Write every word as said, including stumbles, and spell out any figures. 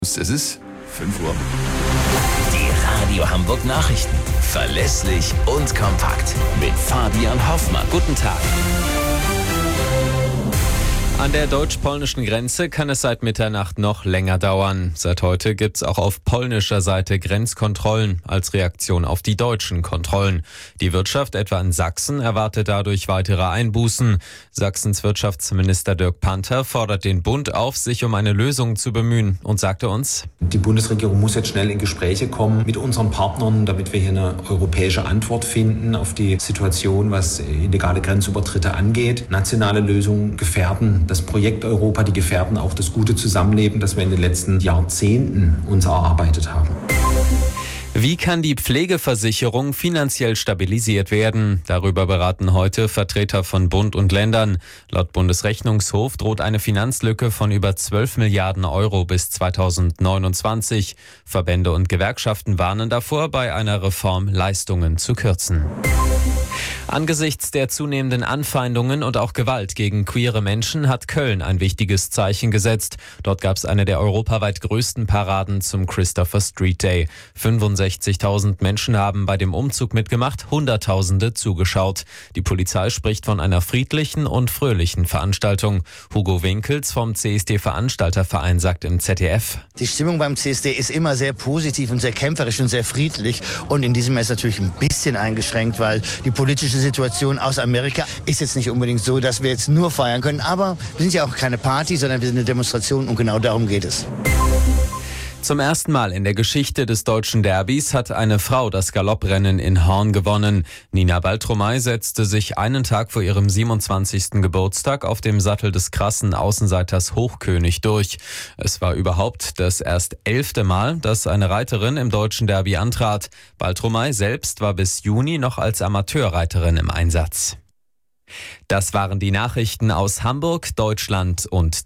Es ist fünf Uhr. Die Radio Hamburg Nachrichten. Verlässlich und kompakt. Mit Fabian Hoffmann. Guten Tag. An der deutsch-polnischen Grenze kann es seit Mitternacht noch länger dauern. Seit heute gibt's auch auf polnischer Seite Grenzkontrollen als Reaktion auf die deutschen Kontrollen. Die Wirtschaft etwa in Sachsen erwartet dadurch weitere Einbußen. Sachsens Wirtschaftsminister Dirk Panther fordert den Bund auf, sich um eine Lösung zu bemühen und sagte uns: Die Bundesregierung muss jetzt schnell in Gespräche kommen mit unseren Partnern, damit wir hier eine europäische Antwort finden auf die Situation, was illegale Grenzübertritte angeht. Nationale Lösungen gefährden das Projekt Europa, die gefährden auch das gute Zusammenleben, das wir in den letzten Jahrzehnten uns erarbeitet haben. Wie kann die Pflegeversicherung finanziell stabilisiert werden? Darüber beraten heute Vertreter von Bund und Ländern. Laut Bundesrechnungshof droht eine Finanzlücke von über zwölf Milliarden Euro bis zweitausendneunundzwanzig. Verbände und Gewerkschaften warnen davor, bei einer Reform Leistungen zu kürzen. Angesichts der zunehmenden Anfeindungen und auch Gewalt gegen queere Menschen hat Köln ein wichtiges Zeichen gesetzt. Dort gab es eine der europaweit größten Paraden zum Christopher Street Day. fünfundsechzigtausend Menschen haben bei dem Umzug mitgemacht, Hunderttausende zugeschaut. Die Polizei spricht von einer friedlichen und fröhlichen Veranstaltung. Hugo Winkels vom C S D-Veranstalterverein sagt im Z D F: Die Stimmung beim C S D ist immer sehr positiv und sehr kämpferisch und sehr friedlich. Und in diesem Jahr ist natürlich ein bisschen eingeschränkt, weil die politische Situation aus Amerika ist jetzt nicht unbedingt so, dass wir jetzt nur feiern können. Aber wir sind ja auch keine Party, sondern wir sind eine Demonstration und genau darum geht es. Zum ersten Mal in der Geschichte des deutschen Derbys hat eine Frau das Galopprennen in Horn gewonnen. Nina Baltromei setzte sich einen Tag vor ihrem siebenundzwanzigsten Geburtstag auf dem Sattel des krassen Außenseiters Hochkönig durch. Es war überhaupt das erst elfte Mal, dass eine Reiterin im deutschen Derby antrat. Baltromei selbst war bis Juni noch als Amateurreiterin im Einsatz. Das waren die Nachrichten aus Hamburg, Deutschland und